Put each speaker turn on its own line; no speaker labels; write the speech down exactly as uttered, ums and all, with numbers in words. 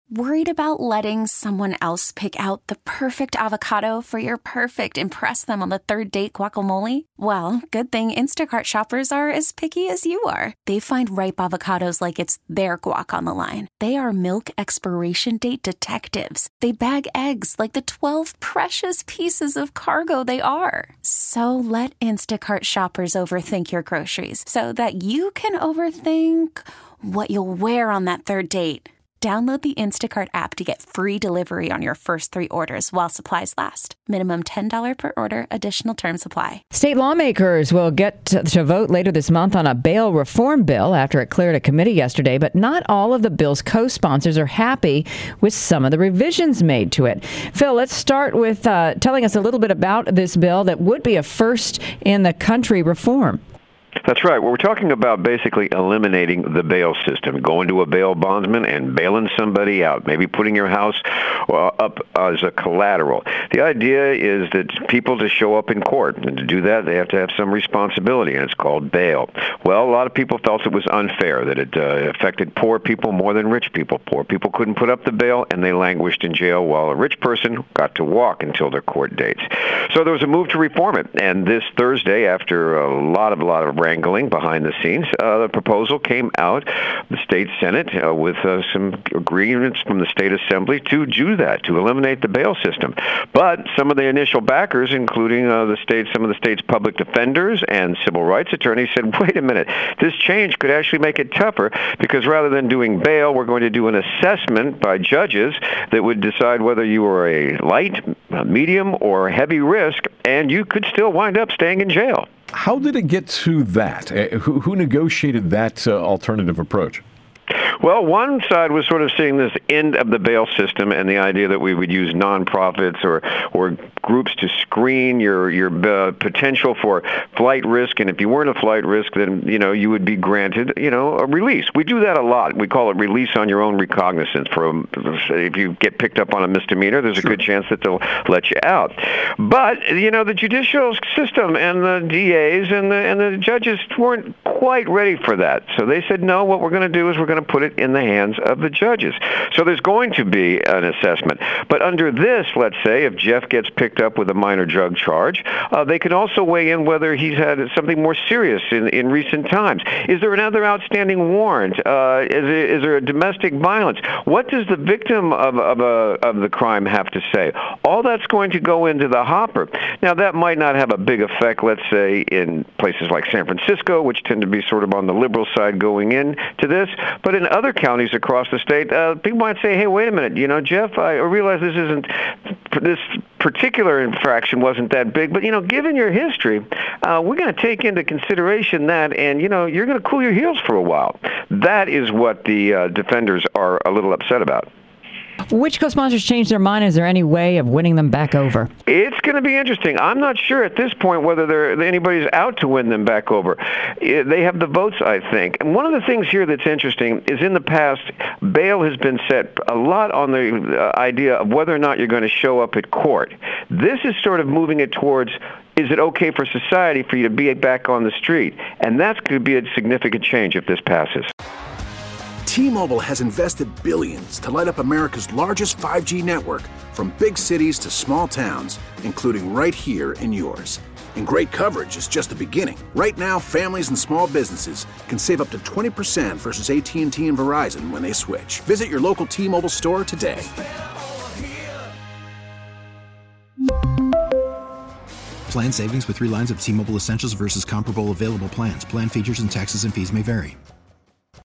Worried about letting someone else pick out the perfect avocado for your perfect impress them on the third date guacamole? Well, good thing Instacart shoppers are as picky as you are. They find ripe avocados like it's their guac on the line. They are milk expiration date detectives. They bag eggs like the twelve precious pieces of cargo they are. So let Instacart shoppers overthink your groceries so that you can overthink what you'll wear on that third date. Download the Instacart app to get free delivery on your first three orders while supplies last. Minimum ten dollars per order. Additional terms apply.
State lawmakers will get to, to vote later this month on a bail reform bill after it cleared a committee yesterday, but not all of the bill's co-sponsors are happy with some of the revisions made to it. Phil, let's start with uh, telling us a little bit about this bill that would be a first in the country reform.
That's right. Well, we're talking about basically eliminating the bail system, going to a bail bondsman and bailing somebody out, maybe putting your house uh, up as a collateral. The idea is that people to show up in court, and to do that, they have to have some responsibility, and it's called bail. Well, a lot of people felt it was unfair, that it uh, affected poor people more than rich people. Poor people couldn't put up the bail, and they languished in jail, while a rich person got to walk until their court dates. So there was a move to reform it, and this Thursday, after a lot of, a lot of wrangling behind the scenes, uh, the proposal came out, the state Senate, uh, with uh, some agreements from the state assembly to do that, to eliminate the bail system. But some of the initial backers, including uh, the state, some of the state's public defenders and civil rights attorneys, said, wait a minute, this change could actually make it tougher, because rather than doing bail, we're going to do an assessment by judges that would decide whether you were a light, a medium, or heavy risk, and you could still wind up staying in jail.
How did it get to that? Uh, who, who negotiated that uh, alternative approach?
Well, one side was sort of seeing this end of the bail system and the idea that we would use nonprofits or or groups to screen your your uh, potential for flight risk, and if you weren't a flight risk, then you know you would be granted you know a release. We do that a lot. We call it release on your own recognizance. For if you get picked up on a misdemeanor, there's a good chance that they'll let you out. But you know the judicial system and the D As and the and the judges weren't quite ready for that, so they said no. What we're going to do is we're going to put it in the hands of the judges. So there's going to be an assessment. But under this, let's say, if Jeff gets picked up with a minor drug charge, uh, they can also weigh in whether he's had something more serious in, in recent times. Is there another outstanding warrant? Uh, is, there, is there a domestic violence? What does the victim of, of, a, of the crime have to say? All that's going to go into the hopper. Now, that might not have a big effect, let's say, in places like San Francisco, which tend to be sort of on the liberal side going into this. But in other counties across the state, uh, people might say, hey, wait a minute, you know, Jeff, I realize this isn't, this particular infraction wasn't that big, but, you know, given your history, uh, we're going to take into consideration that, and, you know, you're going to cool your heels for a while. That is what the uh, defenders are a little upset about.
Which co-sponsors changed their mind? Is there any way of winning them back over?
It's going to be interesting. I'm not sure at this point whether there anybody's out to win them back over. They have the votes, I think. And one of the things here that's interesting is in the past, bail has been set a lot on the idea of whether or not you're going to show up at court. This is sort of moving it towards, is it okay for society for you to be back on the street? And that's going to be a significant change if this passes.
T-Mobile has invested billions to light up America's largest five G network, from big cities to small towns, including right here in yours. And great coverage is just the beginning. Right now, families and small businesses can save up to twenty percent versus A T and T and Verizon when they switch. Visit your local T-Mobile store today.
Plan savings with three lines of T-Mobile Essentials versus comparable available plans. Plan features and taxes and fees may vary.